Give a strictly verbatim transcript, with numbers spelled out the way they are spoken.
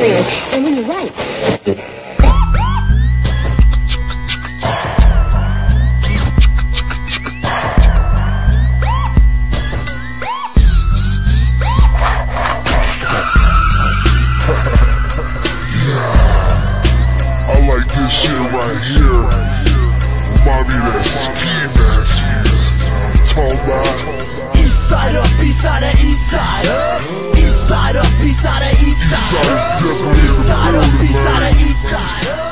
period. And when you write, I like this shit right here. Remind me of that ski mask music. Talking about East side up, east side of east side. East side up, east side of east side. East side is definitely in the East side up, building, east man. side of east side.